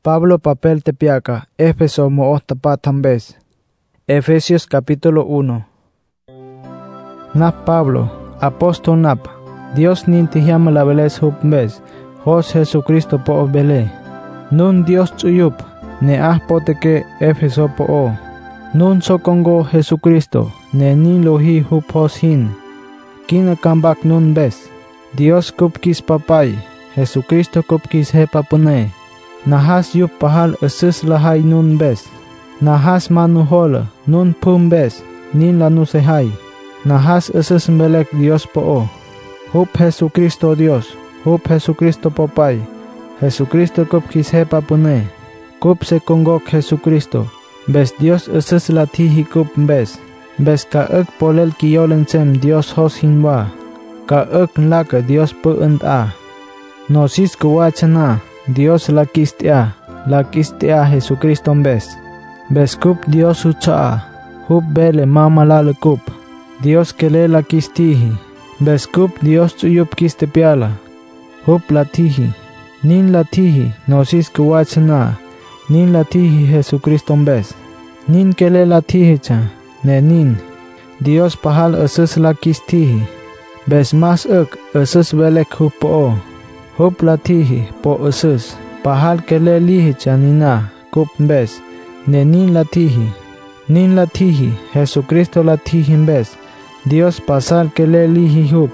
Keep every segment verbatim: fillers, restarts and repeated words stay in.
Pablo papel tepiaca, Éfeso mo tapatambes. Efesios capítulo uno. Nap Pablo, apóstol nap, Dios ninti llama la veles hupmbes, Jos Jesucristo po bele. Nun Dios chuyup, ne ah poteke Éfeso po o. Nun sokongo Jesucristo, ne ni lohi hupos hin. Kina kambak nun bes. Dios kupkis papay, Jesucristo kupkis hepapune. Nahas yup pahal asus lahay nun bes. Nahas manuhola nun pum bes, nin lanu sehay. Nahas asus melek Dios po o. Hup Jesucristo Dios, hup Jesucristo papay. Jesucristo kupkis hepapune. Kup se kongok Jesucristo. Bes Dios asus latihi kup bes. Bes ka ek polel kiyolen sem Dios hos hinwa. Ka ek laka Dios po enta. Nosis kuwachana. Dios la kistia, la kistia Jesucristo bes. Bes kup Dios ucha, hup bele mama lale kup. Dios kele la kistihi. Bes kup Dios chuyup kiste piala. Hup latihi. Nin latihi, nosis kuwachana. Nin latihi Jesucristo bes. Nin kele latihi cha, ne nin. Dios pahal asus la kistihi. Bes mas ek asus belek hup o. Hup latihi po asus, pahal kele lihi chanina, kup bes, ne nin latihi. Nin latihi, Jesucristo latihi bes, Dios pasal kele lihi hup.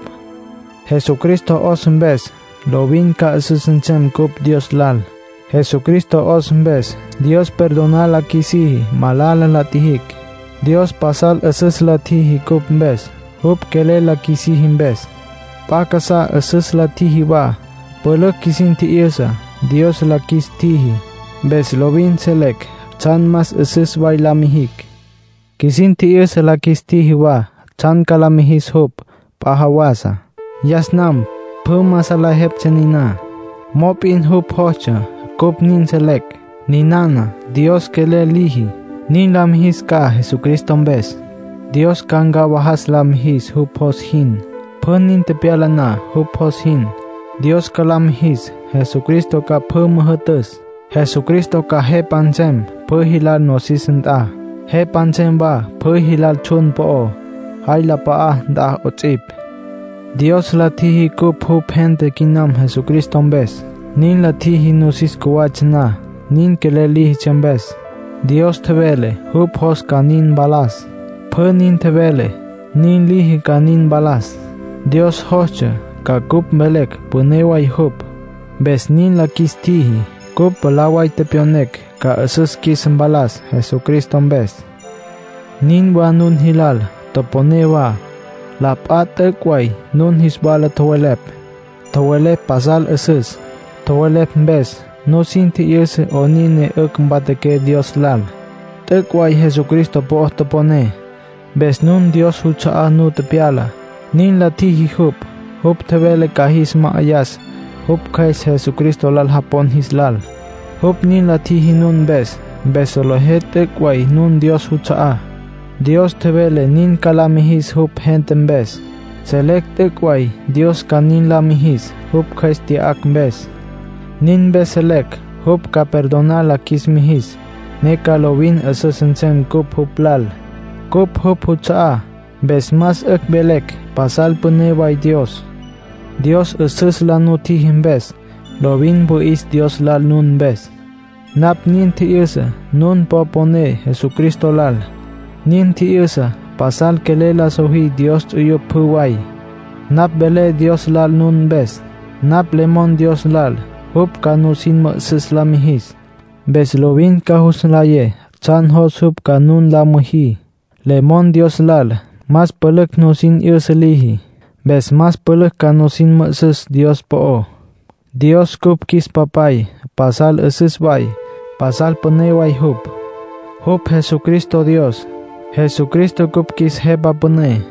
Jesucristo os bes, lo vin ka asusenchem kup Dios lal. Jesucristo os bes, Dios perdona la kisihi, malala latihik. Dios pasal asus latihi kup bes, hup kele la kisihi bes. Pakasa asus latihi ba. Polok kisin tiisa, Dios la kistihi. Bes lovin selek, chan mas asus way lamihik. Kisin tiisa la kistihi wa, chan kalamihis hup, pahawasa. Yasnam, pumasa la hep chanina. Mop in hup hocha, kup nin selek. Ninana, Dios kele lihi. Nin lamihis ka Jesucristo bes. Dios kanga wahas lamihis hup hos hin. Punin tepiala na hup hos hin. Dios kalamhis, Jesucristo ka pumuhutus. Jesucristo ka he pancem, puhilal nosisenta. He pancem ba, puhilal chun po o. Hay la paa da otsip. Dios latihi kup hup gente kinam Jesucristo bes. Nin latihi nosis kuwachna, nin kelelihi chambes. Dios tevele, hup hos kanin balas. Pu nin tevele, nin lihi kanin balas. Dios hoscha. Ka kup melek puneway hup. Bes nin la kistihi. Kup palaway tepionek. Ka asus kisembalas Jesucristo bes. Nin wa nun hilal. Toponewa. Lap at ekway. Nun hisbala towelep. Towelep pasal asus. Towelep bes. No sinti yese o nine ek mbateke Dios lal. Tekway Jesucristo po topone. Bes nun Dios hucha nu tepiala. Nin la tihi hup. Hup tevele kahis maayas, hup kais Jesucristo lal hapon his lal. Hup nin latihi nun bes, besolohete kway nun Dios hucha. Dios tevele nin kalamihis hup henten bes. Selecte kway Dios kanin lamihis, hup kais tiak bes. Nin beselek, hup ka perdona la kismihis. Neka lovin asusencem kup hup lal. Kup hup hucha, bes mas ek belek, pasal puneway Dios. Dios asus la nutihim bes, lovin buis Dios lal nun bes. Nap nin tiisa, nun popone Jesucristo lal. Nin tiisa, pasal kelela sohi Dios tuyup puway. Nap bele Dios lal nun bes, nap lemon Dios lal, hup kanusin maksus lamihis. Bes lovin kahus laye, chan hos hup kanun lamuhi. Lemon Dios lal, mas pelek nusin iuselihi. Bes mas pelek kanusin maksus Dios po o. Dios kup kis papay, pasal asus bay, pasal puneway hup. Hup Jesucristo Dios, Jesucristo kup kis hepa pune.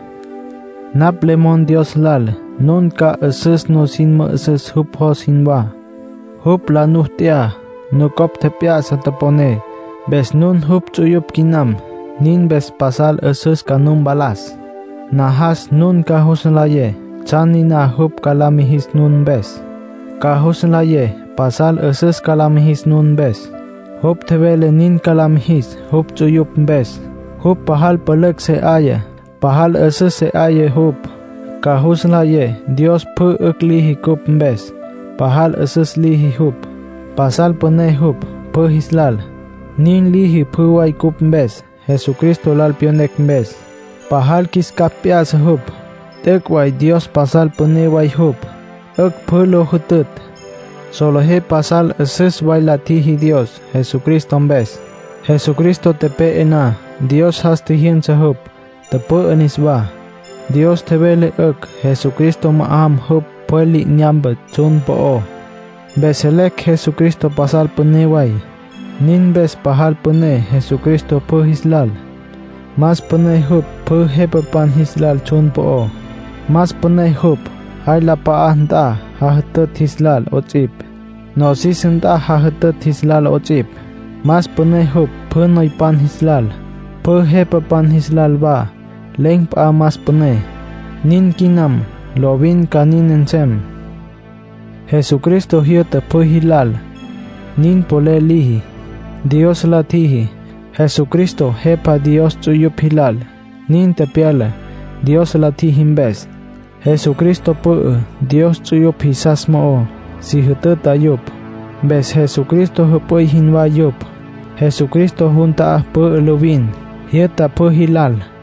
Nap lemon Dios lal, nun ka asus nusin maksus hup hosin ba. Hup la nuhtia, nukop tepia sa tapone. Bes nun hup chuyup kinam, nin bes pasal asus kanum balas. Nahas nun kahus laye, chani na hup kalamihis nun bes. kahus la ye pasal eses kalamihis nun bes. Hup tebele nin kalamihis hup chuyup bes. Hup pahal pelek se aya, pahal eses se aya hup. Kahus la ye Dios pu ek lihi kup bes. Pahal eses lihi hup. Pasal pene hup pu hislal. Nin lihi pu way kup bes. Jesucristo lal pionek bes. Pahal kis kapias hup. Tek way Dios pasal pene way hup. Ek pu lo hutut. Solo he pasal eses way latihi Dios. Jesucristo bes. Jesucristo tepe ena. Dios has tihin sa hup. Tepe enisba. Dios tebele ek. Jesucristo maam hup pueli nyambet chun po. Beselek Jesucristo pasal pene way. Nin bes pahal pene Jesucristo pu hislal. Mas pene hup pu hepapan hislal chun po. Mas pene hup ay la paahta hahatet hislal ochip. No sisenta hahatet hislal ochip. Mas pene hup pu noipan hislal. Pu hepapan hislal ba. Leng pa mas pene. Nin kinam lovin kanin ensem. Jesucristo hiota pu hilal. Nin pole lihi. Dios latihi. Jesucristo hepa Dios chuyup hilal. Nin tepiala. Dios latihi bes. Jesucristo pu Dios chuyup hisas mo. Si hutet ayup. Bes Jesucristo hupoy hinwa yup. Jesucristo junta pu lovin. Hieta pu hilal.